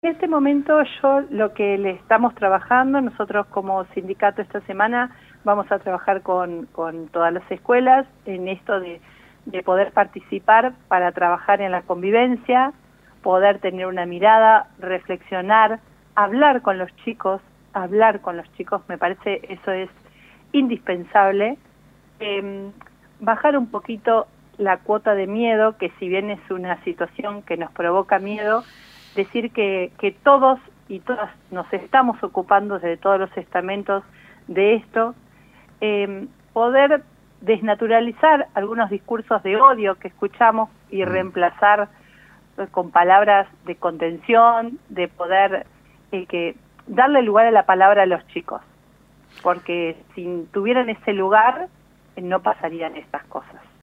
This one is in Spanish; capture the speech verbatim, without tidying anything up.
En este momento yo lo que le estamos trabajando, nosotros como sindicato esta semana vamos a trabajar con, con todas las escuelas en esto de, de poder participar para trabajar en la convivencia, poder tener una mirada, reflexionar, hablar con los chicos, hablar con los chicos, me parece eso es indispensable, eh, bajar un poquito la cuota de miedo, que si bien es una situación que nos provoca miedo, decir que, que todos y todas nos estamos ocupando desde todos los estamentos de esto, eh, poder desnaturalizar algunos discursos de odio que escuchamos y reemplazar eh, con palabras de contención, de poder eh, que darle lugar a la palabra a los chicos, porque si tuvieran ese lugar eh, no pasarían estas cosas.